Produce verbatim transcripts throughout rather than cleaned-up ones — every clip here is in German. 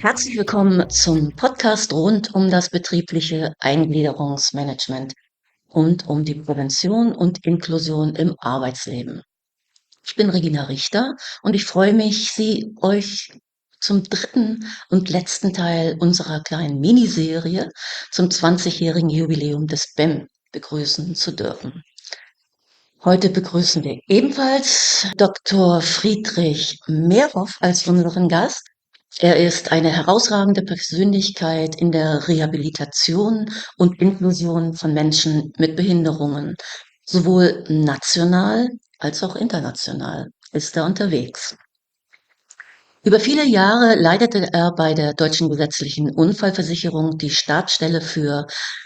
Herzlich willkommen zum Podcast rund um das betriebliche Eingliederungsmanagement und um die Prävention und Inklusion im Arbeitsleben. Ich bin Regina Richter und ich freue mich, Sie euch zum dritten und letzten Teil unserer kleinen Miniserie zum zwanzigjährigen Jubiläum des B E M begrüßen zu dürfen. Heute begrüßen wir ebenfalls Doktor Friedrich Mehrhoff als unseren Gast. Er ist eine herausragende Persönlichkeit in der Rehabilitation und Inklusion von Menschen mit Behinderungen. Sowohl national als auch international ist er unterwegs. Über viele Jahre leitete er bei der Deutschen Gesetzlichen Unfallversicherung die Stabsstelle für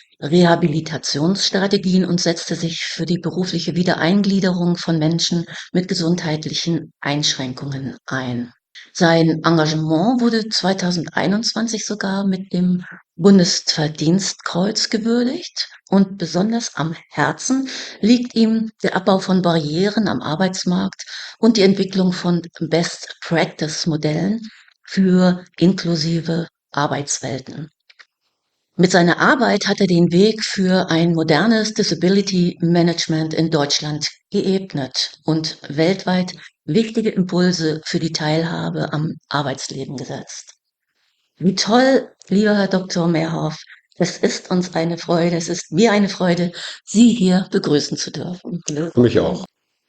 Rehabilitationsstrategien und setzte sich für die berufliche Wiedereingliederung von Menschen mit gesundheitlichen Einschränkungen ein. Sein Engagement wurde zweitausendeinundzwanzig sogar mit dem Bundesverdienstkreuz gewürdigt und besonders am Herzen liegt ihm der Abbau von Barrieren am Arbeitsmarkt und die Entwicklung von Best-Practice-Modellen für inklusive Arbeitswelten. Mit seiner Arbeit hat er den Weg für ein modernes Disability Management in Deutschland geebnet und weltweit wichtige Impulse für die Teilhabe am Arbeitsleben gesetzt. Wie toll, lieber Herr Doktor Mehrhoff, es ist uns eine Freude, es ist mir eine Freude, Sie hier begrüßen zu dürfen. Für mich auch.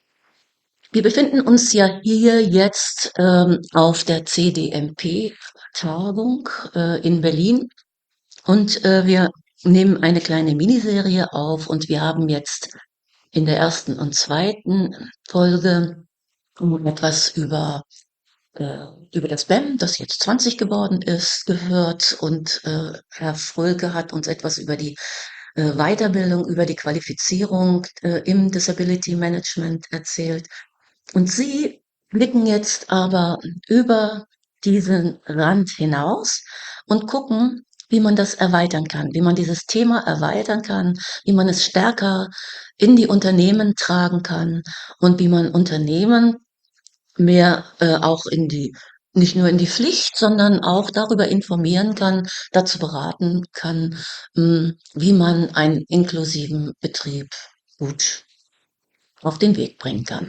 Wir befinden uns ja hier jetzt ähm, auf der C D M P-Tagung äh, in Berlin. Und äh, wir nehmen eine kleine Miniserie auf und wir haben jetzt in der ersten und zweiten Folge etwas über, äh, über das B E M, das jetzt zwanzig geworden ist, gehört und äh, Herr Frölke hat uns etwas über die äh, Weiterbildung, über die Qualifizierung äh, im Disability Management erzählt. Und Sie blicken jetzt aber über diesen Rand hinaus und gucken, wie man das erweitern kann, wie man dieses Thema erweitern kann, wie man es stärker in die Unternehmen tragen kann und wie man Unternehmen mehr äh, auch in die, nicht nur in die Pflicht, sondern auch darüber informieren kann, dazu beraten kann, mh, wie man einen inklusiven Betrieb gut auf den Weg bringen kann.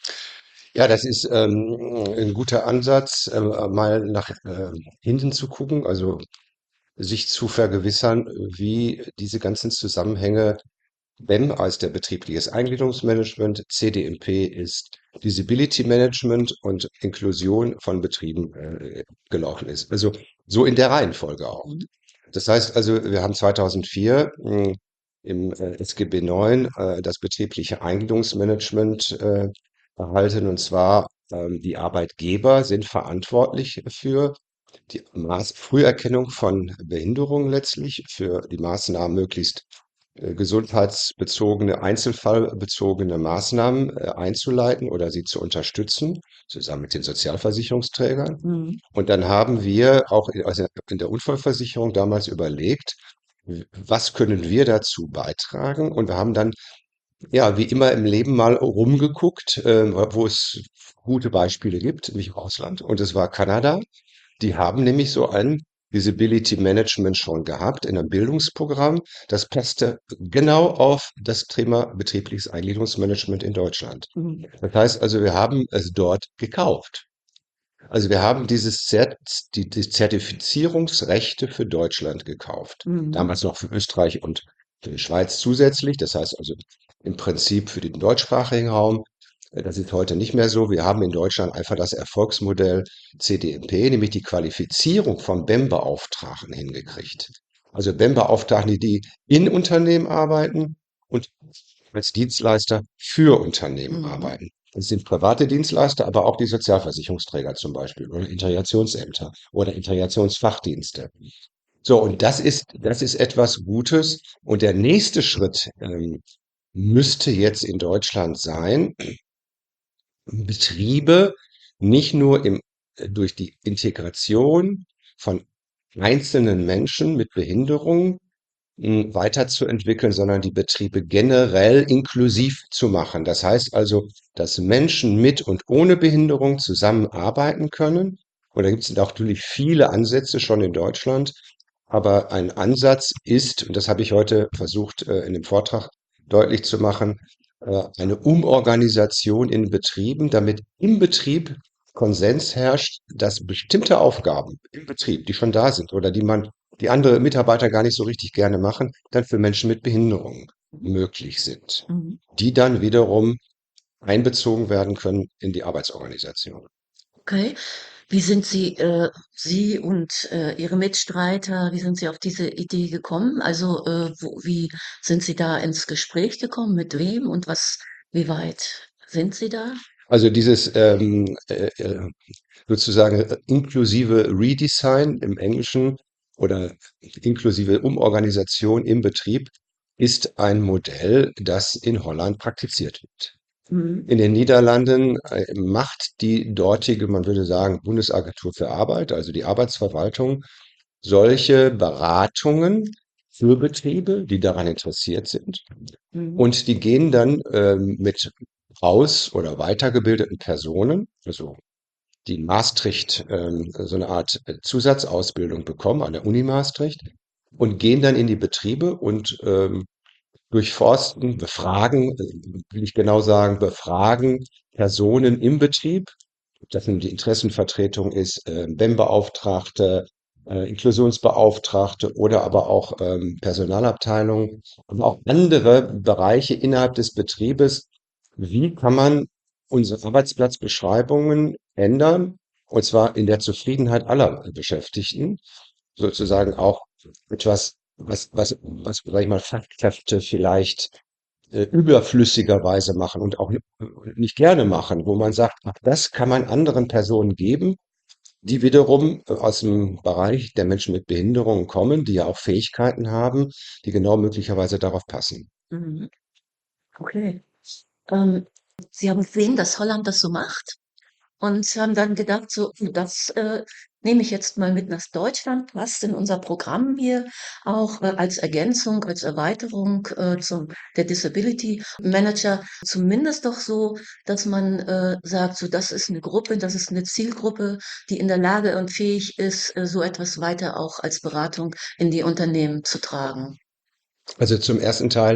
Ja, das ist ähm, ein guter Ansatz, äh, mal nach äh, hinten zu gucken, also sich zu vergewissern, wie diese ganzen Zusammenhänge B E M als der betriebliches Eingliederungsmanagement, C D M P ist Disability Management und Inklusion von Betrieben äh, gelaufen ist. Also so in der Reihenfolge auch. Mhm. Das heißt also, wir haben zweitausendvier mh, im äh, S G B neun äh, das betriebliche Eingliederungsmanagement äh, erhalten. Und zwar ähm, die Arbeitgeber sind verantwortlich für die Maß Früherkennung von Behinderungen letztlich, für die Maßnahmen möglichst äh, gesundheitsbezogene, einzelfallbezogene Maßnahmen äh, einzuleiten oder sie zu unterstützen, zusammen mit den Sozialversicherungsträgern. Mhm. Und dann haben wir auch in, also in der Unfallversicherung damals überlegt, w- was können wir dazu beitragen? Und wir haben dann, ja, wie immer im Leben mal rumgeguckt, äh, wo es gute Beispiele gibt, nämlich im Ausland. Und es war Kanada. Die haben nämlich so ein Disability Management schon gehabt in einem Bildungsprogramm. Das passte genau auf das Thema betriebliches Eingliederungsmanagement in Deutschland. Mhm. Das heißt also, wir haben es dort gekauft. Also wir haben dieses Zert die, die Zertifizierungsrechte für Deutschland gekauft. Mhm. Damals noch für Österreich und für die Schweiz zusätzlich. Das heißt also im Prinzip für den deutschsprachigen Raum. Äh, Das ist heute nicht mehr so. Wir haben in Deutschland einfach das Erfolgsmodell C D M P, nämlich die Qualifizierung von B E M-Beauftragten hingekriegt. Also B E M-Beauftragte, die in Unternehmen arbeiten und als Dienstleister für Unternehmen Mhm. arbeiten. Das sind private Dienstleister, aber auch die Sozialversicherungsträger zum Beispiel oder Integrationsämter oder Integrationsfachdienste. So, und das ist, das ist etwas Gutes. Und der nächste Schritt ähm, müsste jetzt in Deutschland sein, Betriebe nicht nur im, äh, durch die Integration von einzelnen Menschen mit Behinderung mh, weiterzuentwickeln, sondern die Betriebe generell inklusiv zu machen. Das heißt also, dass Menschen mit und ohne Behinderung zusammenarbeiten können Und da gibt es natürlich viele Ansätze schon in Deutschland. Aber ein Ansatz ist, und das habe ich heute versucht, äh, in dem Vortrag deutlich zu machen, äh, eine Umorganisation in Betrieben, damit im Betrieb Konsens herrscht, dass bestimmte Aufgaben im Betrieb, die schon da sind oder die man, die andere Mitarbeiter gar nicht so richtig gerne machen, dann für Menschen mit Behinderungen möglich sind, Mhm. die dann wiederum einbezogen werden können in die Arbeitsorganisation. Okay. Wie sind Sie, äh, Sie und äh, Ihre Mitstreiter, wie sind Sie auf diese Idee gekommen? Also äh, wo, wie sind Sie da ins Gespräch gekommen? Mit wem und was, wie weit sind Sie da? Also dieses ähm, äh, äh, sozusagen äh, inklusive Redesign im Englischen oder inklusive Umorganisation im Betrieb ist ein Modell, das in Holland praktiziert wird. Mhm. In den Niederlanden äh, macht die dortige, man würde sagen, Bundesagentur für Arbeit, also die Arbeitsverwaltung, solche Beratungen für Betriebe, die daran interessiert sind. Mhm. Und die gehen dann ähm, mit aus- oder weitergebildeten Personen, also die in Maastricht ähm, so eine Art äh, Zusatzausbildung bekommen an der Uni Maastricht und gehen dann in die Betriebe und ähm, durchforsten, befragen, äh, will ich genau sagen, befragen Personen im Betrieb. Ob das nun die Interessenvertretung ist, äh, B E M-Beauftragte, äh, Inklusionsbeauftragte oder aber auch ähm, Personalabteilungen und auch andere Bereiche innerhalb des Betriebes. Wie kann man unsere Arbeitsplatzbeschreibungen ändern? Und zwar in der Zufriedenheit aller Beschäftigten, sozusagen auch etwas, was, was, was, sag ich mal, Fachkräfte vielleicht äh, überflüssigerweise machen und auch nicht gerne machen, wo man sagt, ach, das kann man anderen Personen geben, die wiederum äh, aus dem Bereich der Menschen mit Behinderungen kommen, die ja auch Fähigkeiten haben, die genau möglicherweise darauf passen. Mhm. Okay. Ähm, Sie haben gesehen, dass Holland das so macht und haben dann gedacht, so, das äh, nehme ich jetzt mal mit nach Deutschland, passt in unser Programm hier auch äh, als Ergänzung, als Erweiterung äh, zum der Disability Manager, zumindest doch so, dass man äh, sagt, so das ist eine Gruppe, das ist eine Zielgruppe, die in der Lage und fähig ist, äh, so etwas weiter auch als Beratung in die Unternehmen zu tragen. Also zum ersten Teil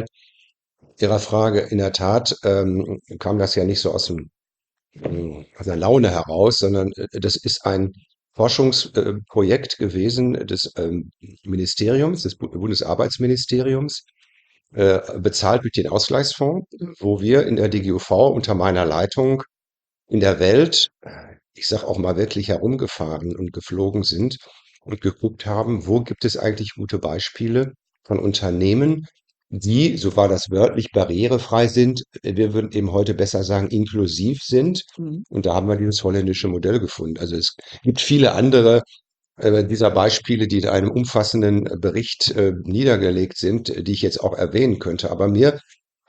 Ihrer Frage, in der Tat ähm, kam das ja nicht so aus dem ähm, aus der Laune heraus, sondern äh, das ist ein Forschungsprojekt gewesen des ähm, Ministeriums, des Bu- Bundesarbeitsministeriums, äh, bezahlt durch den Ausgleichsfonds, wo wir in der D G U V unter meiner Leitung in der Welt, ich sage auch mal wirklich herumgefahren und geflogen sind und geguckt haben, wo gibt es eigentlich gute Beispiele von Unternehmen, die, so war das wörtlich, barrierefrei sind. Wir würden eben heute besser sagen, inklusiv sind. Mhm. Und da haben wir dieses holländische Modell gefunden. Also es gibt viele andere äh, dieser Beispiele, die in einem umfassenden Bericht äh, niedergelegt sind, die ich jetzt auch erwähnen könnte. Aber mir,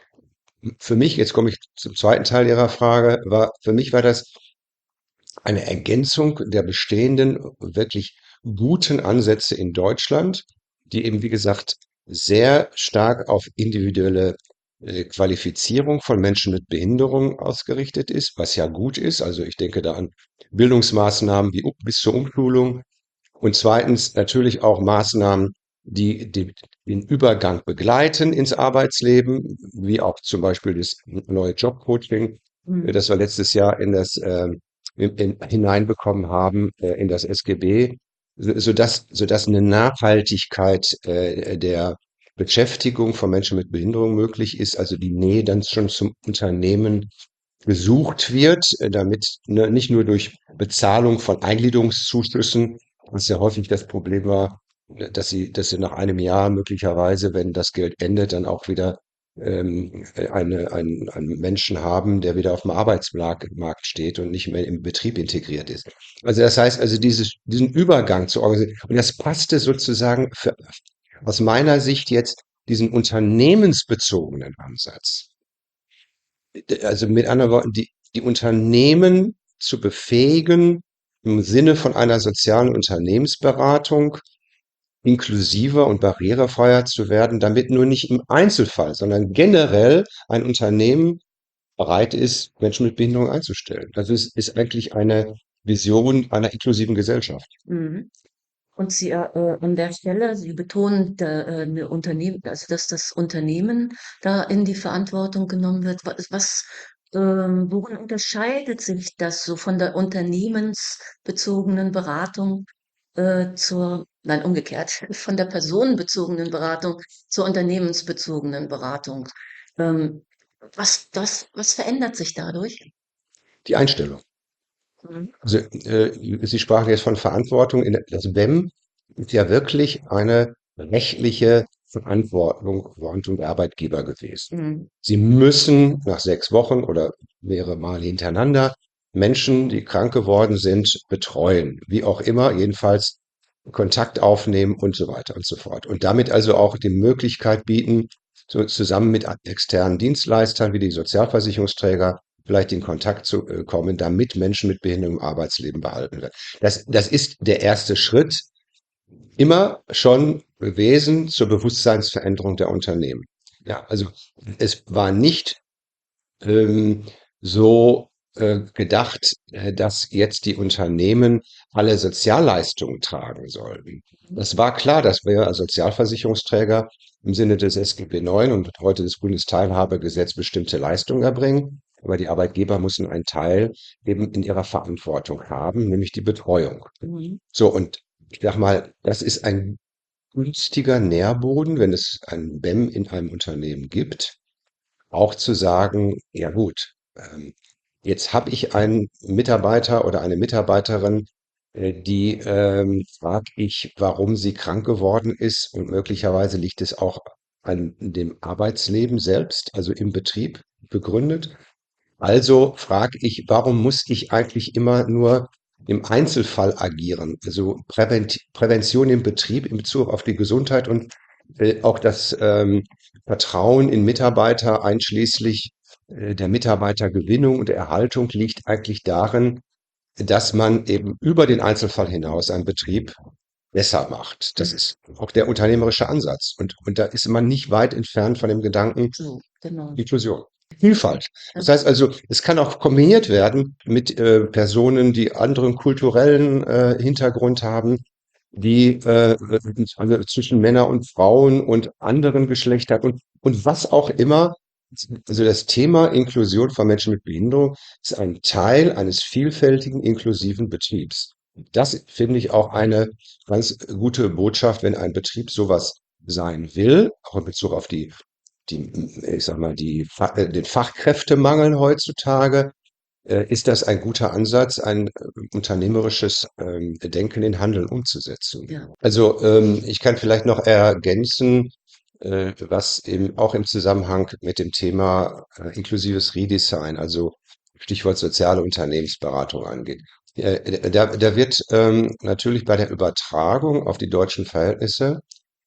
für mich, jetzt komme ich zum zweiten Teil Ihrer Frage, war, für mich war das eine Ergänzung der bestehenden, wirklich guten Ansätze in Deutschland, die eben, wie gesagt, sehr stark auf individuelle äh, Qualifizierung von Menschen mit Behinderung ausgerichtet ist, was ja gut ist. Also ich denke da an Bildungsmaßnahmen wie um- bis zur Umschulung und zweitens natürlich auch Maßnahmen, die, die den Übergang begleiten ins Arbeitsleben, wie auch zum Beispiel das neue Jobcoaching, äh, Mhm. das wir letztes Jahr in das ähm, in, in, hineinbekommen haben äh, in das S G B, so, sodass, sodass eine Nachhaltigkeit äh, der Beschäftigung von Menschen mit Behinderung möglich ist, also die Nähe dann schon zum Unternehmen gesucht wird, äh, damit ne, nicht nur durch Bezahlung von Eingliederungszuschüssen, was ja häufig das Problem war, äh, dass sie, dass sie nach einem Jahr möglicherweise, wenn das Geld endet, dann auch wieder ähm, äh, eine, einen, einen Menschen haben, der wieder auf dem Arbeitsmarkt Markt steht und nicht mehr im Betrieb integriert ist. Also das heißt also, dieses, diesen Übergang zu organisieren, und das passte sozusagen für, aus meiner Sicht jetzt diesen unternehmensbezogenen Ansatz. Also mit anderen Worten, die, die Unternehmen zu befähigen, im Sinne von einer sozialen Unternehmensberatung inklusiver und barrierefreier zu werden, damit nur nicht im Einzelfall, sondern generell ein Unternehmen bereit ist, Menschen mit Behinderung einzustellen. Also es ist eigentlich eine Vision einer inklusiven Gesellschaft. Mhm. Und Sie, äh, äh, an der Stelle, Sie betonen, da, äh, 'ne Unternehmen, also dass das Unternehmen da in die Verantwortung genommen wird. Was, was ähm, worin unterscheidet sich das so von der unternehmensbezogenen Beratung äh, zur, nein, umgekehrt, von der personenbezogenen Beratung zur unternehmensbezogenen Beratung? Ähm, was, das, was verändert sich dadurch? Die Einstellung. Mhm. Also, äh, Sie sprachen jetzt von Verantwortung. In der, das B E M ist ja wirklich eine rechtliche Verantwortung Verantwortung der Arbeitgeber gewesen. Mhm. Sie müssen nach sechs Wochen oder mehrere Male hintereinander Menschen, die krank geworden sind, betreuen. Wie auch immer, jedenfalls Kontakt aufnehmen und so weiter und so fort. Und damit also auch die Möglichkeit bieten, so zusammen mit externen Dienstleistern wie die Sozialversicherungsträger vielleicht in Kontakt zu äh, kommen, damit Menschen mit Behinderung im Arbeitsleben behalten werden. Das, das ist der erste Schritt, immer schon gewesen zur Bewusstseinsveränderung der Unternehmen. Ja, also es war nicht ähm, so äh, gedacht, äh, dass jetzt die Unternehmen alle Sozialleistungen tragen sollten. Das war klar, dass wir als Sozialversicherungsträger im Sinne des S G B neun und heute des Bundesteilhabegesetzes bestimmte Leistungen erbringen. Aber die Arbeitgeber müssen einen Teil eben in ihrer Verantwortung haben, nämlich die Betreuung. Mhm. So, und ich sag mal, das ist ein günstiger Nährboden, wenn es ein B E M in einem Unternehmen gibt, auch zu sagen, ja gut, ähm, jetzt habe ich einen Mitarbeiter oder eine Mitarbeiterin, äh, die ähm, frage ich, warum sie krank geworden ist und möglicherweise liegt es auch an dem Arbeitsleben selbst, also im Betrieb begründet. Also frage ich, warum muss ich eigentlich immer nur im Einzelfall agieren? Also Prävent Prävention im Betrieb in Bezug auf die Gesundheit und äh, auch das ähm, Vertrauen in Mitarbeiter einschließlich äh, der Mitarbeitergewinnung und Erhaltung liegt eigentlich darin, dass man eben über den Einzelfall hinaus einen Betrieb besser macht. Das Mhm. ist auch der unternehmerische Ansatz. Und, und da ist man nicht weit entfernt von dem Gedanken, So, genau. Inklusion. Vielfalt. Ja. Das heißt also, es kann auch kombiniert werden mit äh, Personen, die anderen kulturellen äh, Hintergrund haben, die äh, also zwischen Männer und Frauen und anderen Geschlechtern und, und was auch immer. Also das Thema Inklusion von Menschen mit Behinderung ist ein Teil eines vielfältigen, inklusiven Betriebs. Das finde ich auch eine ganz gute Botschaft, wenn ein Betrieb sowas sein will, auch in Bezug auf die die, ich sag mal, die, Fa- äh, den Fachkräftemangel heutzutage, äh, ist das ein guter Ansatz, ein äh, unternehmerisches ähm, Denken in Handeln umzusetzen. Ja. Also ähm, ich kann vielleicht noch ergänzen, äh, was eben auch im Zusammenhang mit dem Thema äh, inklusives Redesign, also Stichwort soziale Unternehmensberatung angeht. Äh, da, da wird ähm, natürlich bei der Übertragung auf die deutschen Verhältnisse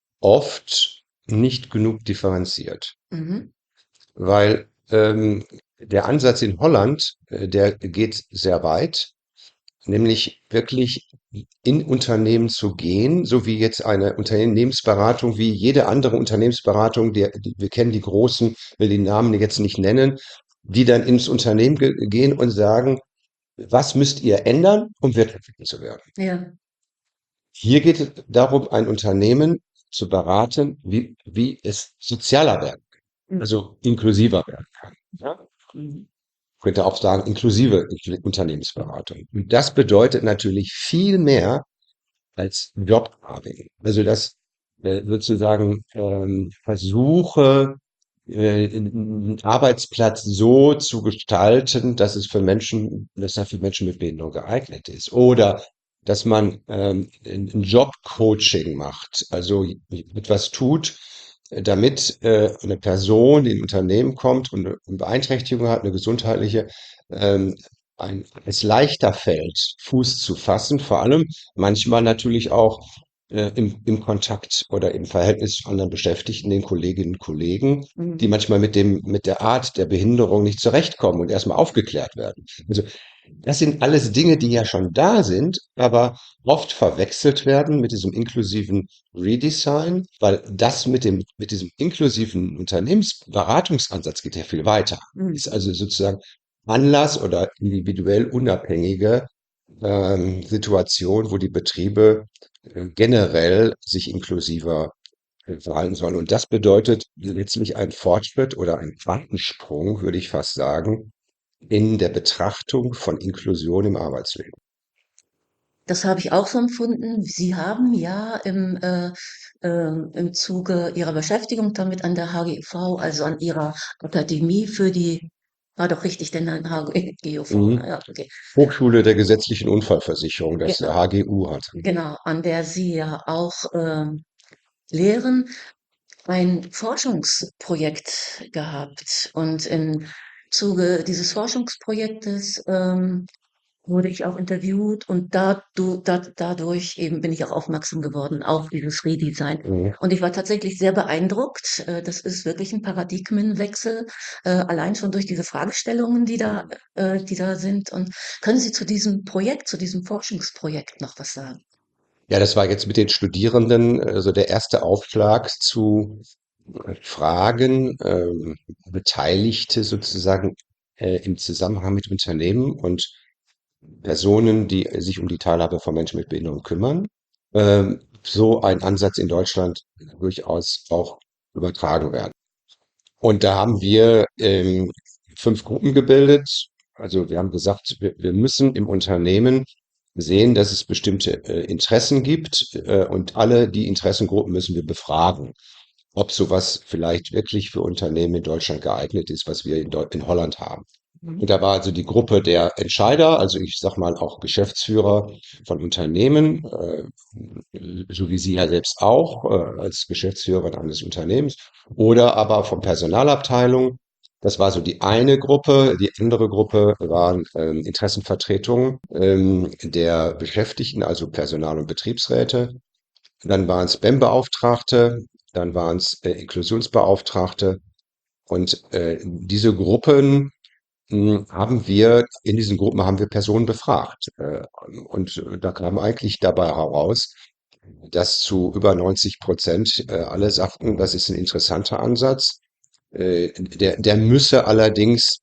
oft nicht genug differenziert, Mhm. weil ähm, der Ansatz in Holland, äh, der geht sehr weit, nämlich wirklich in Unternehmen zu gehen, so wie jetzt eine Unternehmensberatung, wie jede andere Unternehmensberatung, der, die, wir kennen die großen, will die Namen jetzt nicht nennen, die dann ins Unternehmen ge gehen und sagen, was müsst ihr ändern, um wirtschaftlich zu werden? Ja. Hier geht es darum, ein Unternehmen zu beraten, wie, wie es sozialer werden kann, Mhm. also inklusiver werden kann. Ja? Mhm. Ich könnte auch sagen, inklusive Unternehmensberatung. Und das bedeutet natürlich viel mehr als Jobcarving. Also das äh, sozusagen ähm, versuche, äh, einen Arbeitsplatz so zu gestalten, dass es für Menschen, dass er für Menschen mit Behinderung geeignet ist. Oder dass man ähm, ein ein Jobcoaching macht, also etwas tut, äh, damit äh, eine Person, die in ein Unternehmen kommt und eine Beeinträchtigung hat, eine gesundheitliche, ähm, ein, es leichter fällt, Fuß zu fassen, vor allem manchmal natürlich auch äh, im, im Kontakt oder im Verhältnis zu anderen Beschäftigten, den Kolleginnen und Kollegen, die Mhm. manchmal mit dem, mit der Art der Behinderung nicht zurechtkommen und erstmal aufgeklärt werden. Also das sind alles Dinge, die ja schon da sind, aber oft verwechselt werden mit diesem inklusiven Redesign, weil das mit dem, mit diesem inklusiven Unternehmensberatungsansatz geht ja viel weiter. Mhm. Ist also sozusagen Anlass oder individuell unabhängige ähm, Situation, wo die Betriebe äh, generell sich inklusiver äh, verhalten sollen. Und das bedeutet letztlich einen Fortschritt oder einen Quantensprung, würde ich fast sagen, in der Betrachtung von Inklusion im Arbeitsleben. Das habe ich auch so empfunden. Sie haben ja im, äh, ähm, im Zuge Ihrer Beschäftigung damit an der H G V, also an Ihrer Akademie für die, war doch richtig, denn an H G V, ne? Mhm. Ja, okay. Hochschule der gesetzlichen Unfallversicherung, das Genau, H G U hat. genau, an der Sie ja auch ähm, lehren, ein Forschungsprojekt gehabt. Und im Zuge dieses Forschungsprojektes ähm, wurde ich auch interviewt und da, du, da, dadurch eben bin ich auch aufmerksam geworden auf dieses Redesign. Mhm. Und ich war tatsächlich sehr beeindruckt. Äh, Das ist wirklich ein Paradigmenwechsel, äh, allein schon durch diese Fragestellungen, die da, äh, die da sind. Und können Sie zu diesem Projekt, zu diesem Forschungsprojekt noch was sagen? Ja, das war jetzt mit den Studierenden, also der erste Aufschlag zu äh, Fragen, ähm, Beteiligte sozusagen äh, im Zusammenhang mit Unternehmen und Personen, die sich um die Teilhabe von Menschen mit Behinderung kümmern. Ähm, so ein Ansatz in Deutschland durchaus auch übertragen werden. Und da haben wir ähm, fünf Gruppen gebildet. Also wir haben gesagt, wir, wir müssen im Unternehmen sehen, dass es bestimmte äh, Interessen gibt äh, und alle die Interessengruppen müssen wir befragen, ob sowas vielleicht wirklich für Unternehmen in Deutschland geeignet ist, was wir in, Deu in Holland haben. Mhm. Und da war also die Gruppe der Entscheider, also ich sag mal auch Geschäftsführer von Unternehmen, äh, so wie Sie ja selbst auch, äh, als Geschäftsführer eines Unternehmens, oder aber von Personalabteilung. Das war so die eine Gruppe. Die andere Gruppe waren ähm, Interessenvertretungen ähm, der Beschäftigten, also Personal- und Betriebsräte. Dann waren es B E M-Beauftragte, dann waren es äh, Inklusionsbeauftragte. Und äh, diese Gruppen hm, haben wir in diesen Gruppen haben wir Personen befragt. Äh, und äh, da kam eigentlich dabei heraus, dass zu über neunzig Prozent äh, alle sagten, das ist ein interessanter Ansatz. Äh, der, der müsse allerdings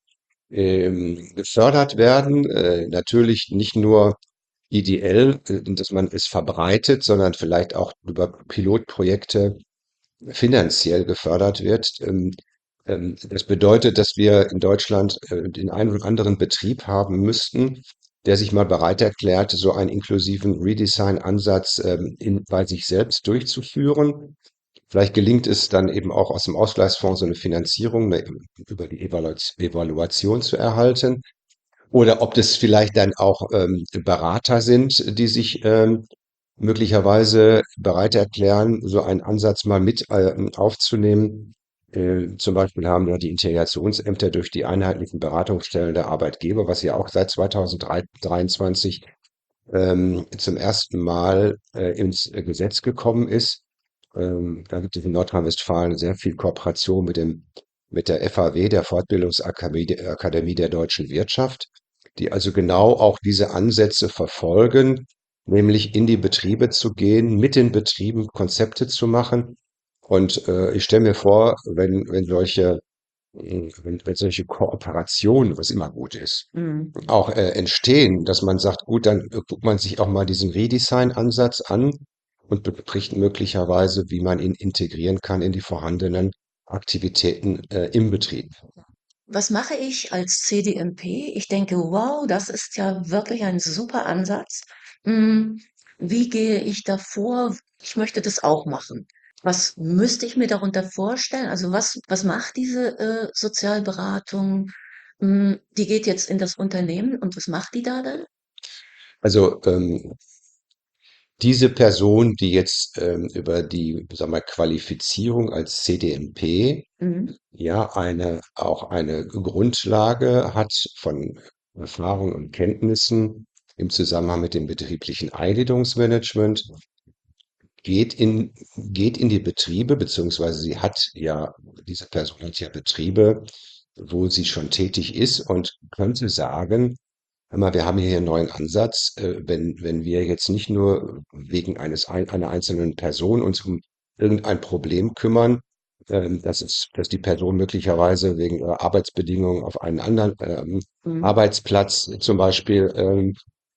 ähm, gefördert werden. Äh, natürlich nicht nur ideell, äh, dass man es verbreitet, sondern vielleicht auch über Pilotprojekte finanziell gefördert wird. Ähm, ähm, das bedeutet, dass wir in Deutschland äh, den einen oder anderen Betrieb haben müssten, der sich mal bereit erklärt, so einen inklusiven Redesign-Ansatz ähm, in, bei sich selbst durchzuführen. Vielleicht gelingt es dann eben auch aus dem Ausgleichsfonds so eine Finanzierung ne, über die Evalu Evaluation zu erhalten. Oder ob das vielleicht dann auch ähm, Berater sind, die sich ähm, möglicherweise bereit erklären, so einen Ansatz mal mit ähm, aufzunehmen. Äh, zum Beispiel haben wir die Integrationsämter durch die einheitlichen Beratungsstellen der Arbeitgeber, was ja auch seit zweitausenddreiundzwanzig ähm, zum ersten Mal äh, ins äh, Gesetz gekommen ist. Ähm, da gibt es in Nordrhein-Westfalen sehr viel Kooperation mit dem, mit der F A W, der Fortbildungsakademie der Akademie der deutschen Wirtschaft, die also genau auch diese Ansätze verfolgen, nämlich in die Betriebe zu gehen, mit den Betrieben Konzepte zu machen. Und äh, ich stelle mir vor, wenn, wenn solche, mh, wenn, wenn solche Kooperationen, was immer gut ist, Mhm. auch äh, entstehen, dass man sagt, gut, dann äh, guckt man sich auch mal diesen Redesign-Ansatz an und bespricht möglicherweise, wie man ihn integrieren kann in die vorhandenen Aktivitäten äh, im Betrieb. Was mache ich als C D M P? Ich denke, wow, das ist ja wirklich ein super Ansatz. Hm, wie gehe ich da vor? Ich möchte das auch machen. Was müsste ich mir darunter vorstellen? Also was, was macht diese äh, Sozialberatung? Hm, die geht jetzt in das Unternehmen und was macht die da dann? Also ähm, diese Person, die jetzt ähm, über die, sagen wir, Qualifizierung als C D M P Mhm. ja eine auch eine Grundlage hat von Erfahrung und Kenntnissen im Zusammenhang mit dem betrieblichen Eingliederungsmanagement, geht in, geht in die Betriebe, beziehungsweise sie hat ja, diese Person hat ja Betriebe, wo sie schon tätig ist und könnte sagen, hör mal, wir haben hier einen neuen Ansatz, äh, wenn, wenn wir jetzt nicht nur wegen eines, ein, einer einzelnen Person uns um irgendein Problem kümmern, ähm, dass es, dass die Person möglicherweise wegen ihrer Arbeitsbedingungen auf einen anderen ähm, Mhm. Arbeitsplatz zum Beispiel ähm,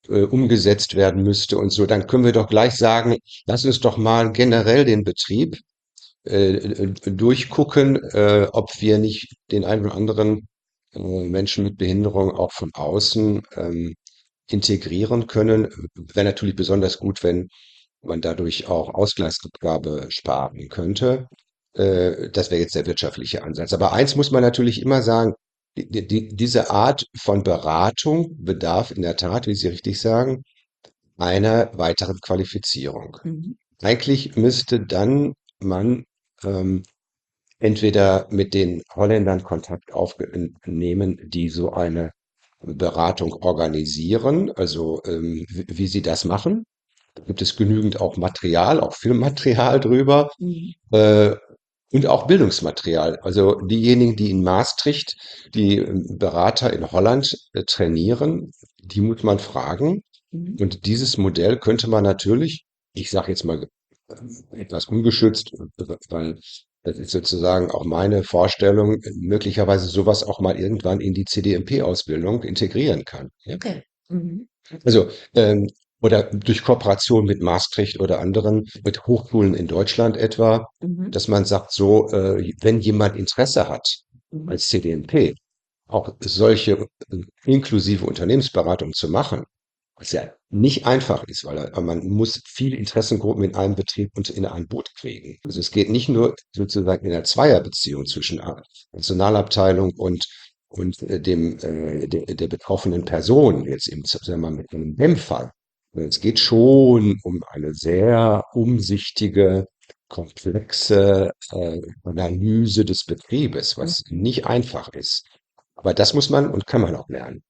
äh, umgesetzt werden müsste und so, dann können wir doch gleich sagen, lass uns doch mal generell den Betrieb äh, äh, durchgucken, äh, ob wir nicht den einen oder anderen äh, Menschen mit Behinderung auch von außen ähm, integrieren können. Wäre natürlich besonders gut, wenn man dadurch auch Ausgleichsabgabe sparen könnte. Äh, das wäre jetzt der wirtschaftliche Ansatz. Aber eins muss man natürlich immer sagen, die, die, diese Art von Beratung bedarf in der Tat, wie Sie richtig sagen, einer weiteren Qualifizierung. Mhm. Eigentlich müsste dann man ähm, entweder mit den Holländern Kontakt aufnehmen, die so eine Beratung organisieren, also ähm, wie, wie sie das machen. Da gibt es genügend auch Material, auch Filmmaterial drüber. Mhm. Äh, und auch Bildungsmaterial. Also diejenigen, die in Maastricht die ähm, Berater in Holland äh, trainieren, die muss man fragen. Mhm. Und dieses Modell könnte man natürlich, ich sage jetzt mal äh, etwas ungeschützt, äh, weil das ist sozusagen auch meine Vorstellung, äh, möglicherweise sowas auch mal irgendwann in die C D M P-Ausbildung integrieren kann. Ja? Okay. Mhm. Also, ähm, oder durch Kooperation mit Maastricht oder anderen, mit Hochschulen in Deutschland etwa, Mhm. dass man sagt, so, äh, wenn jemand Interesse hat, Mhm. als C D M P, auch solche äh, inklusive Unternehmensberatung zu machen, was ja nicht einfach ist, weil äh, man muss viele Interessengruppen in einem Betrieb und in ein Boot kriegen. Also es geht nicht nur sozusagen in einer Zweierbeziehung zwischen A- Personalabteilung und und äh, dem äh, der, der betroffenen Person jetzt im Zusammenhang mit einem B E M-Fall. Es geht schon um eine sehr umsichtige, komplexe äh, Analyse des Betriebes, was Mhm. nicht einfach ist. Aber das muss man und kann man auch lernen.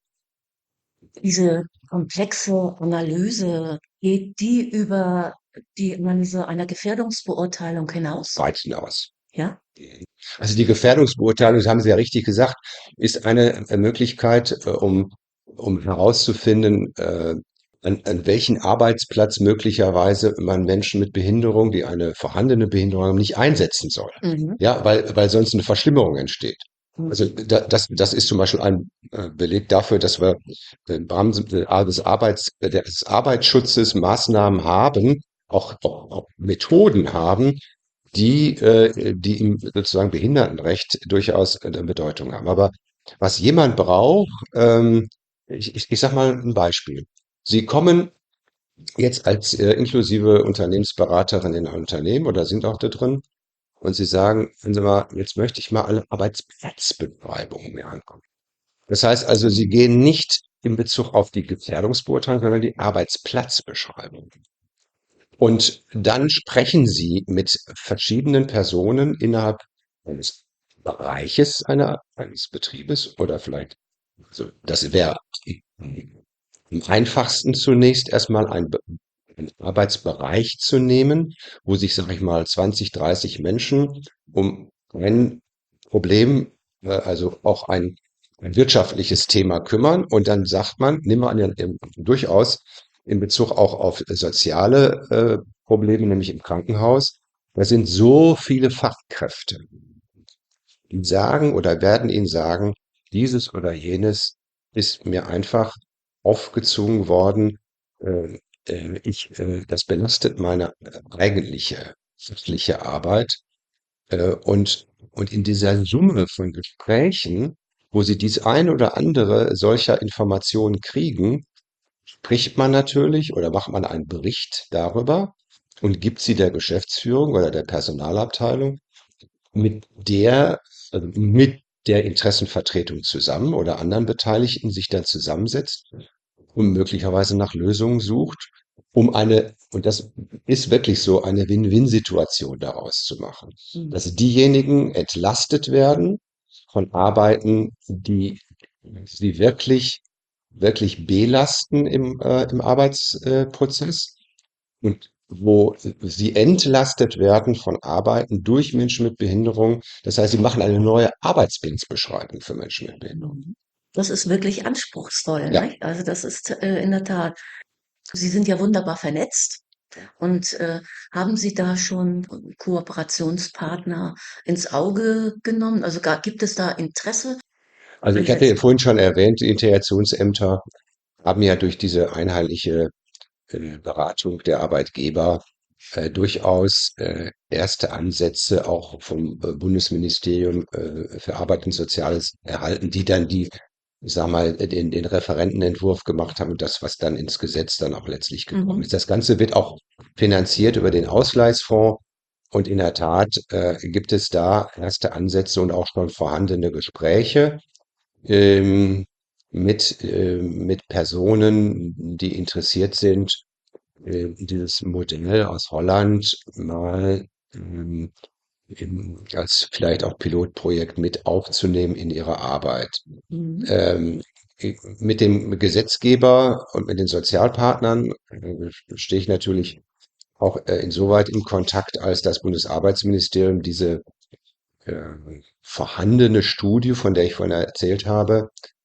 Diese komplexe Analyse, geht die über die Analyse einer Gefährdungsbeurteilung hinaus? Weit hinaus. Ja? Also die Gefährdungsbeurteilung, das haben Sie ja richtig gesagt, ist eine äh, Möglichkeit, äh, um, um herauszufinden, äh, an, an welchen Arbeitsplatz möglicherweise man Menschen mit Behinderung, die eine vorhandene Behinderung haben, nicht einsetzen soll. Mhm. Ja, weil, weil sonst eine Verschlimmerung entsteht. Mhm. Also da, das, das ist zum Beispiel ein äh, Beleg dafür, dass wir im Rahmen des Arbeits, des Arbeitsschutzes Maßnahmen haben, auch, auch, auch Methoden haben, die, äh, die im sozusagen Behindertenrecht durchaus eine Bedeutung haben. Aber was jemand braucht, ähm, ich, ich, ich sage mal ein Beispiel. Sie kommen jetzt als äh, inklusive Unternehmensberaterin in ein Unternehmen oder sind auch da drin und Sie sagen, wenn Sie mal, jetzt möchte ich mal alle Arbeitsplatzbeschreibungen mir angucken. Das heißt also, Sie Mhm. gehen nicht in Bezug auf die Gefährdungsbeurteilung, sondern die Arbeitsplatzbeschreibung. Und dann sprechen Sie mit verschiedenen Personen innerhalb eines Bereiches einer, eines Betriebes oder vielleicht, also das wäre am einfachsten zunächst erstmal ein, Be- einen Arbeitsbereich zu nehmen, wo sich, sag ich mal, zwanzig, dreißig Menschen um ein Problem, äh, also auch ein, ein wirtschaftliches Thema kümmern. Und dann sagt man, nehmen wir an, ja, ähm, durchaus in Bezug auch auf soziale äh, Probleme, nämlich im Krankenhaus, da sind so viele Fachkräfte, die sagen oder werden Ihnen sagen, dieses oder jenes ist mir einfach aufgezwungen worden. Äh, äh, ich, äh, das belastet meine äh, eigentliche fachliche Arbeit. Äh, und, und in dieser Summe von Gesprächen, wo Sie dies eine oder andere solcher Informationen kriegen, spricht man natürlich oder macht man einen Bericht darüber und gibt sie der Geschäftsführung oder der Personalabteilung mit der, also mit der Interessenvertretung zusammen oder anderen Beteiligten sich dann zusammensetzt und möglicherweise nach Lösungen sucht, um eine, und das ist wirklich so, eine Win-Win-Situation daraus zu machen. Mhm. Dass diejenigen entlastet werden von Arbeiten, die sie wirklich, wirklich belasten im, äh, im Arbeitsprozess und wo sie entlastet werden von Arbeiten durch Menschen mit Behinderung. Das heißt, sie machen eine neue Arbeitsbildungsbeschreibung für Menschen mit Behinderung. Mhm. Das ist wirklich anspruchsvoll, Ja, ne? Also das ist äh, in der Tat. Sie sind ja wunderbar vernetzt. Und äh, haben Sie da schon Kooperationspartner ins Auge genommen? Also gar, gibt es da Interesse? also ich hatte ja Einsätze? vorhin schon erwähnt, die Integrationsämter. haben ja durch diese einheitliche äh, Beratung der Arbeitgeber äh, durchaus äh, erste Ansätze auch vom äh, Bundesministerium äh, für Arbeit und Soziales erhalten, die dann die, ich sag mal, den, den Referentenentwurf gemacht haben und das, was dann ins Gesetz dann auch letztlich gekommen Mhm. ist. Das Ganze wird auch finanziert über den Ausgleichsfonds. Und in der Tat äh, gibt es da erste Ansätze und auch schon vorhandene Gespräche ähm, mit, äh, mit Personen, die interessiert sind, äh, dieses Modell aus Holland mal ähm, im, als vielleicht auch Pilotprojekt mit aufzunehmen in ihre Arbeit. Mhm. Ähm, mit dem Gesetzgeber und mit den Sozialpartnern äh, stehe ich natürlich auch äh, insoweit in Kontakt, als das Bundesarbeitsministerium diese äh, vorhandene Studie, von der ich vorhin erzählt habe,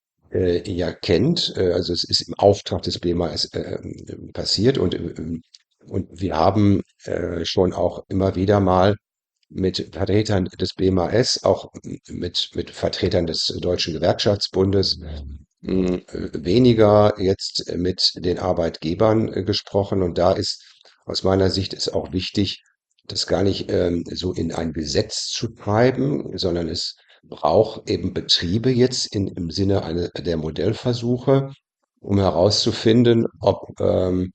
äh, ja kennt. Äh, also es ist im Auftrag des B M A S äh, passiert und, äh, und wir haben äh, schon auch immer wieder mal mit Vertretern des B M A S, auch mit, mit Vertretern des Deutschen Gewerkschaftsbundes, mh, weniger jetzt mit den Arbeitgebern äh, gesprochen. Und da ist aus meiner Sicht ist auch wichtig, das gar nicht ähm, so in ein Gesetz zu treiben, sondern es braucht eben Betriebe jetzt in, im Sinne einer, der Modellversuche, um herauszufinden, ob ähm,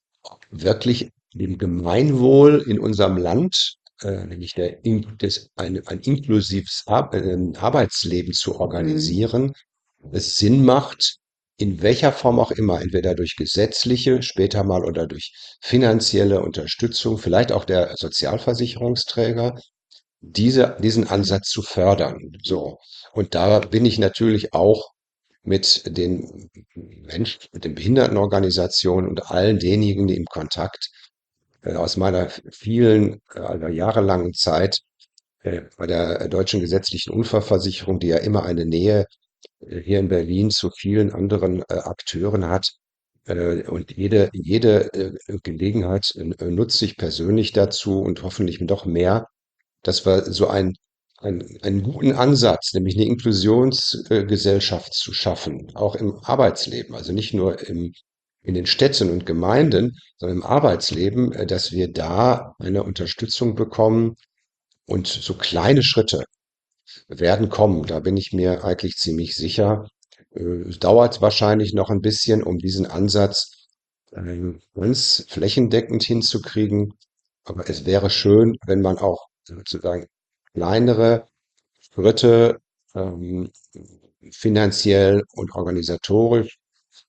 wirklich dem Gemeinwohl in unserem Land, äh, nämlich der, in- des, ein, ein inklusives Ar äh, Arbeitsleben zu Mhm. organisieren, es Sinn macht, in welcher Form auch immer, entweder durch gesetzliche, später mal oder durch finanzielle Unterstützung, vielleicht auch der Sozialversicherungsträger, diese, diesen Ansatz zu fördern. So. Und da bin ich natürlich auch mit den Menschen, mit den Behindertenorganisationen und allen denjenigen, die im Kontakt äh, aus meiner vielen, äh, also jahrelangen Zeit äh, bei der deutschen gesetzlichen Unfallversicherung, die ja immer eine Nähe äh, hier in Berlin zu vielen anderen äh, Akteuren hat. Äh, und jede, jede äh, Gelegenheit äh, nutze ich persönlich dazu und hoffentlich noch mehr, dass wir so ein, ein, einen guten Ansatz, nämlich eine Inklusionsgesellschaft zu schaffen, auch im Arbeitsleben, also nicht nur im, in den Städten und Gemeinden, sondern im Arbeitsleben, äh, dass wir da eine Unterstützung bekommen und so kleine Schritte werden kommen. Da bin ich mir eigentlich ziemlich sicher. Äh, Es dauert wahrscheinlich noch ein bisschen, um diesen Ansatz ähm, ganz flächendeckend hinzukriegen. Aber es wäre schön, wenn man auch sozusagen kleinere Schritte ähm, finanziell und organisatorisch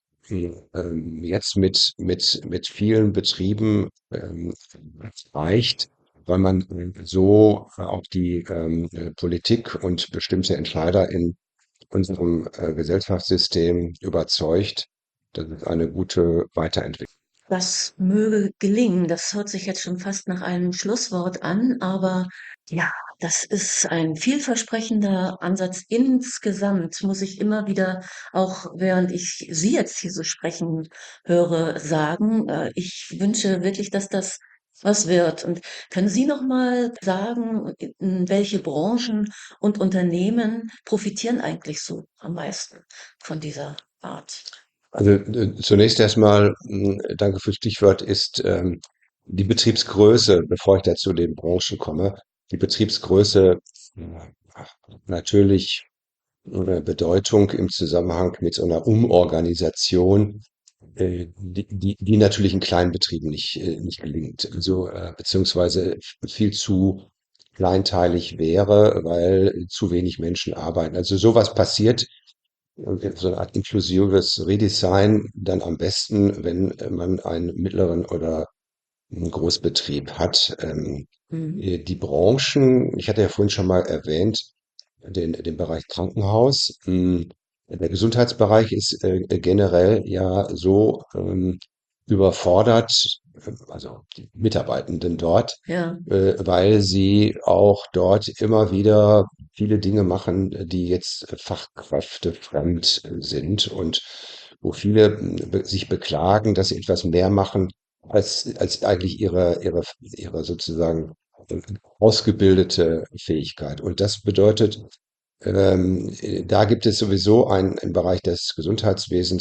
ähm, jetzt mit, mit, mit vielen Betrieben ähm, reicht, weil man äh, so äh, auch die ähm, äh, Politik und bestimmte Entscheider in unserem äh, Gesellschaftssystem überzeugt, dass es eine gute Weiterentwicklung. Das möge gelingen. Das hört sich jetzt schon fast nach einem Schlusswort an, aber ja, das ist ein vielversprechender Ansatz. Insgesamt muss ich immer wieder, auch während ich Sie jetzt hier so sprechen höre, sagen, äh, ich wünsche wirklich, dass das was wird. Und können Sie noch mal sagen, in welche Branchen und Unternehmen profitieren eigentlich so am meisten von dieser Art? Also äh, zunächst erstmal, mh, danke fürs Stichwort, ist ähm, die Betriebsgröße, bevor ich da zu den Branchen komme, die Betriebsgröße äh, natürlich äh, Bedeutung im Zusammenhang mit so einer Umorganisation, äh, die, die, die natürlich in kleinen Betrieben nicht, äh, nicht gelingt. Also, äh, beziehungsweise viel zu kleinteilig wäre, weil zu wenig Menschen arbeiten. Also sowas passiert, äh, so eine Art inklusives Redesign dann am besten, wenn man einen mittleren oder einen Großbetrieb hat. Ähm, Mhm. äh, die Branchen, ich hatte ja vorhin schon mal erwähnt, den, den Bereich Krankenhaus. Hm, Der Gesundheitsbereich ist äh, generell ja so ähm, überfordert, äh, also die Mitarbeitenden dort, Ja. äh, weil sie auch dort immer wieder viele Dinge machen, die jetzt fachkräftefremd sind und wo viele äh, be- sich beklagen, dass sie etwas mehr machen, als, als eigentlich ihre, ihre, ihre sozusagen äh, ausgebildete Fähigkeit. Und das bedeutet, ähm, äh, da gibt es sowieso einen, einen Bereich des Gesundheitswesens,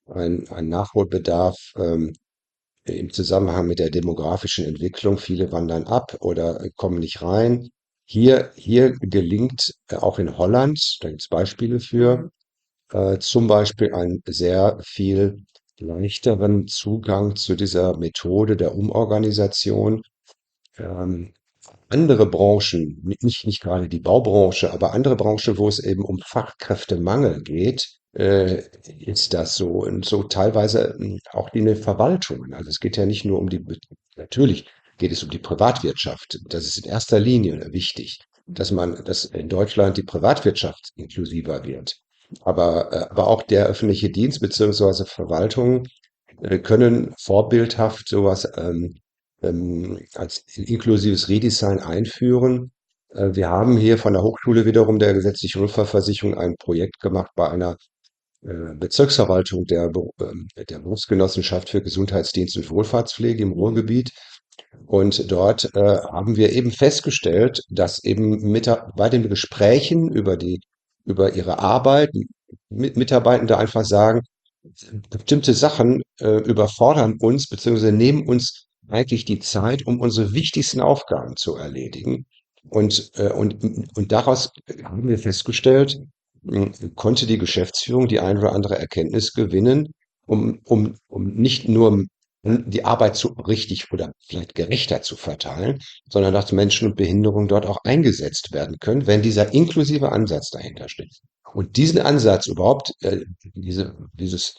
ein, ein Nachholbedarf ähm, im Zusammenhang mit der demografischen Entwicklung. Viele wandern ab oder äh, kommen nicht rein. Hier, hier gelingt äh, auch in Holland, da gibt es Beispiele für, äh, zum Beispiel einen sehr viel leichteren Zugang zu dieser Methode der Umorganisation. Ähm, Andere Branchen, ni- nicht, nicht gerade die Baubranche, aber andere Branchen, wo es eben um Fachkräftemangel geht, äh, ist das so. Und so teilweise ähm, auch die eine Verwaltungen. Also es geht ja nicht nur um die, Be- natürlich geht es um die Privatwirtschaft. Das ist in erster Linie wichtig, dass man, dass in Deutschland die Privatwirtschaft inklusiver wird. Aber, äh, aber auch der öffentliche Dienst beziehungsweise Verwaltung äh, können vorbildhaft sowas ähm, ähm, als inklusives Redesign einführen. Äh, wir haben hier von der Hochschule wiederum der gesetzlichen Unfallversicherung ein Projekt gemacht bei einer äh, Bezirksverwaltung der, Beru- ähm, der Berufsgenossenschaft für Gesundheitsdienst und Wohlfahrtspflege im Ruhrgebiet. Und dort äh, haben wir eben festgestellt, dass eben mit, bei den Gesprächen über die, über ihre Arbeit mit Mitarbeitende einfach sagen, bestimmte Sachen äh, überfordern uns beziehungsweise nehmen uns eigentlich die Zeit, um unsere wichtigsten Aufgaben zu erledigen. Und, äh, und, und daraus haben wir festgestellt, mh, konnte die Geschäftsführung die ein oder andere Erkenntnis gewinnen, um, um, um nicht nur die Arbeit zu richtig oder vielleicht gerechter zu verteilen, sondern dass Menschen mit Behinderung dort auch eingesetzt werden können, wenn dieser inklusive Ansatz dahinter steht. Und diesen Ansatz überhaupt, äh, diese, dieses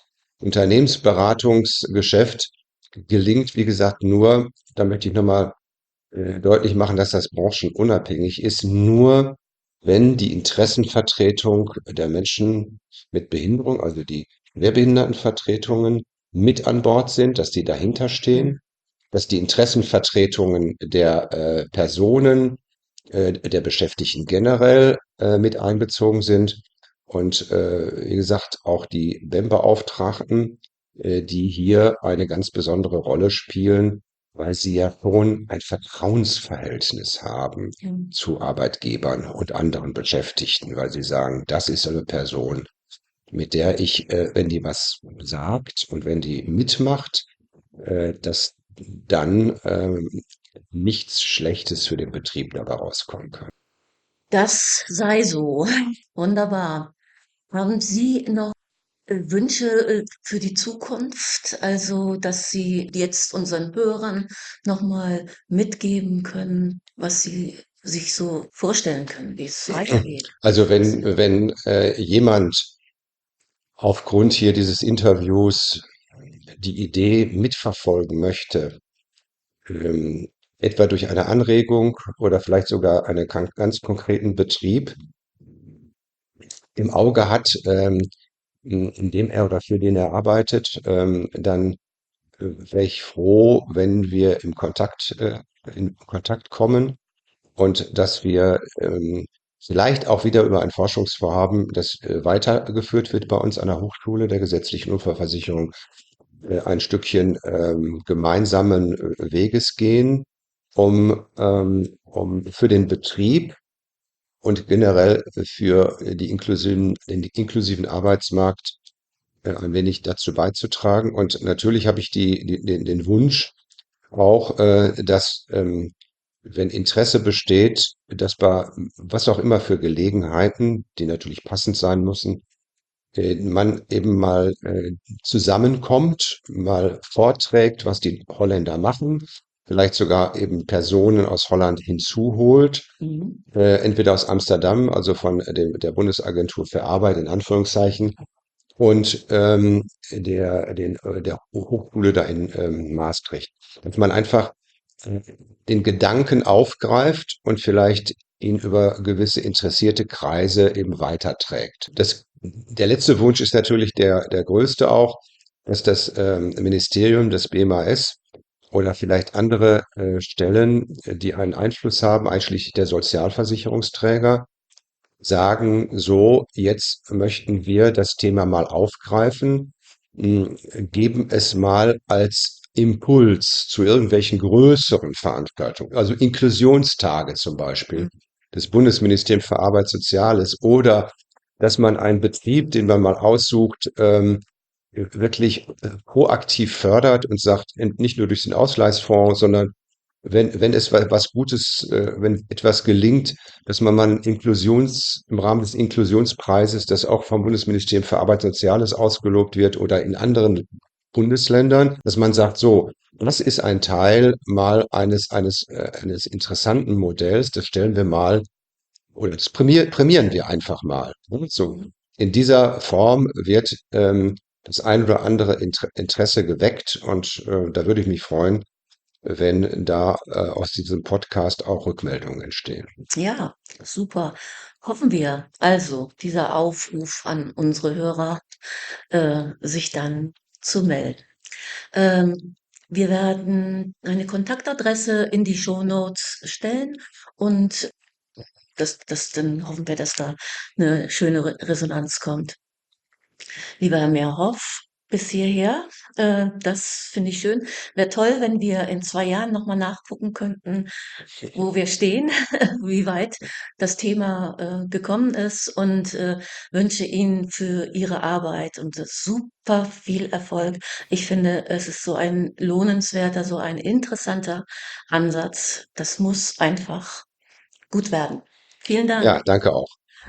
Unternehmensberatungsgeschäft gelingt, wie gesagt, nur, da möchte ich nochmal äh, deutlich machen, dass das branchenunabhängig ist, nur wenn die Interessenvertretung der Menschen mit Behinderung, also die Schwerbehindertenvertretungen, mit an Bord sind, dass die dahinter stehen, dass die Interessenvertretungen der äh, Personen, äh, der Beschäftigten generell äh, mit einbezogen sind und äh, wie gesagt auch die B E M-Beauftragten, äh, die hier eine ganz besondere Rolle spielen, weil sie ja schon ein Vertrauensverhältnis haben Mhm. zu Arbeitgebern und anderen Beschäftigten, weil sie sagen, das ist eine Person, mit der ich, äh, wenn die was sagt und wenn die mitmacht, äh, dass dann ähm, nichts Schlechtes für den Betrieb dabei rauskommen kann. Das sei so. Wunderbar. Haben Sie noch äh, Wünsche äh, für die Zukunft? Also, dass Sie jetzt unseren Hörern nochmal mitgeben können, was Sie sich so vorstellen können, wie es weitergeht. Also wenn, wenn äh, jemand aufgrund hier dieses Interviews die Idee mitverfolgen möchte, ähm, etwa durch eine Anregung oder vielleicht sogar einen kan- ganz konkreten Betrieb im Auge hat, ähm, in in dem er oder für den er arbeitet, ähm, dann äh, wäre ich froh, wenn wir im Kontakt, äh, in Kontakt kommen und dass wir ähm, vielleicht auch wieder über ein Forschungsvorhaben, das äh, weitergeführt wird bei uns an der Hochschule der gesetzlichen Unfallversicherung, äh, ein Stückchen ähm, gemeinsamen äh, Weges gehen, um, ähm, um für den Betrieb und generell für die inklusiven, den inklusiven Arbeitsmarkt äh, ein wenig dazu beizutragen. Und natürlich habe ich die, die, den, den Wunsch auch, äh, dass, ähm, wenn Interesse besteht, dass bei was auch immer für Gelegenheiten, die natürlich passend sein müssen, äh, man eben mal äh, zusammenkommt, mal vorträgt, was die Holländer machen, vielleicht sogar eben Personen aus Holland hinzuholt, Mhm. äh, entweder aus Amsterdam, also von dem, der Bundesagentur für Arbeit in Anführungszeichen, und ähm, der, den, äh, der Hochschule da in ähm, Maastricht. Dass man einfach äh, den Gedanken aufgreift und vielleicht ihn über gewisse interessierte Kreise eben weiterträgt. Das, der letzte Wunsch ist natürlich der, der größte auch, dass das ähm, Ministerium, das B M A S oder vielleicht andere äh, Stellen, äh, die einen Einfluss haben, einschließlich der Sozialversicherungsträger, sagen, so, jetzt möchten wir das Thema mal aufgreifen, mh, geben es mal als Impuls zu irgendwelchen größeren Veranstaltungen, also Inklusionstage zum Beispiel des Bundesministeriums für Arbeit Soziales oder dass man einen Betrieb, den man mal aussucht, ähm, wirklich äh, proaktiv fördert und sagt, en- nicht nur durch den Ausgleichsfonds, sondern wenn, wenn es wa- was Gutes, äh, wenn etwas gelingt, dass man mal Inklusions, im Rahmen des Inklusionspreises, das auch vom Bundesministerium für Arbeit und Soziales ausgelobt wird oder in anderen Bundesländern, dass man sagt, so, das ist ein Teil mal eines, eines, äh, eines interessanten Modells, das stellen wir mal oder das prämier, prämieren wir einfach mal. Ne? So, in dieser Form wird ähm, das ein oder andere Inter Interesse geweckt und äh, da würde ich mich freuen, wenn da äh, aus diesem Podcast auch Rückmeldungen entstehen. Ja, super. Hoffen wir. Also, dieser Aufruf an unsere Hörer, äh, sich dann zu melden. Ähm, wir werden eine Kontaktadresse in die Shownotes stellen und das, das, dann hoffen wir, dass da eine schöne Re Resonanz kommt. Lieber Herr Mehrhoff, bis hierher. Äh, das finde ich schön. Wäre toll, wenn wir in zwei Jahren nochmal nachgucken könnten, wo wir stehen, wie weit das Thema äh, gekommen ist und äh, wünsche Ihnen für Ihre Arbeit und super viel Erfolg. Ich finde, es ist so ein lohnenswerter, so ein interessanter Ansatz. Das muss einfach gut werden. Vielen Dank. Ja, danke auch.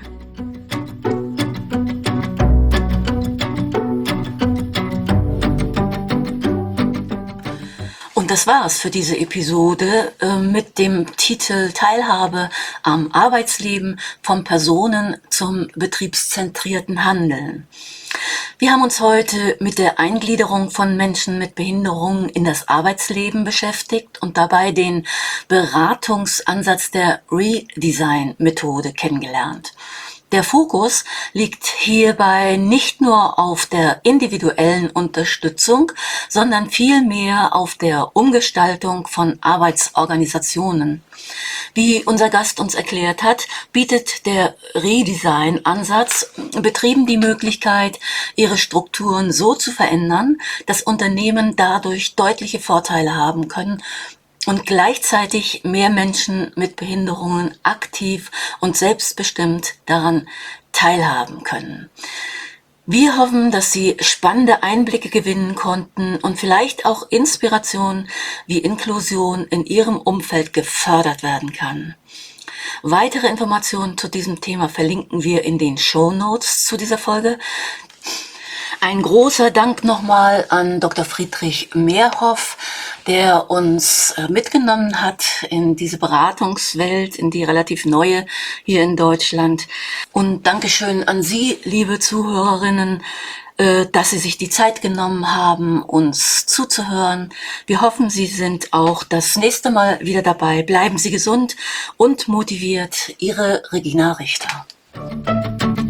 Und das war's für diese Episode äh, mit dem Titel Teilhabe am Arbeitsleben vom Personen zum betriebszentrierten Handeln. Wir haben uns heute mit der Eingliederung von Menschen mit Behinderungen in das Arbeitsleben beschäftigt und dabei den Beratungsansatz der Redesign-Methode kennengelernt. Der Fokus liegt hierbei nicht nur auf der individuellen Unterstützung, sondern vielmehr auf der Umgestaltung von Arbeitsorganisationen. Wie unser Gast uns erklärt hat, bietet der Redesign-Ansatz Betrieben die Möglichkeit, ihre Strukturen so zu verändern, dass Unternehmen dadurch deutliche Vorteile haben können und gleichzeitig mehr Menschen mit Behinderungen aktiv und selbstbestimmt daran teilhaben können. Wir hoffen, dass Sie spannende Einblicke gewinnen konnten und vielleicht auch Inspiration, wie Inklusion in Ihrem Umfeld gefördert werden kann. Weitere Informationen zu diesem Thema verlinken wir in den Shownotes zu dieser Folge. Ein großer Dank nochmal an Doktor Friedrich Mehrhoff, der uns mitgenommen hat in diese Beratungswelt, in die relativ neue hier in Deutschland. Und Dankeschön an Sie, liebe Zuhörerinnen, dass Sie sich die Zeit genommen haben, uns zuzuhören. Wir hoffen, Sie sind auch das nächste Mal wieder dabei. Bleiben Sie gesund und motiviert. Ihre Regina Richter.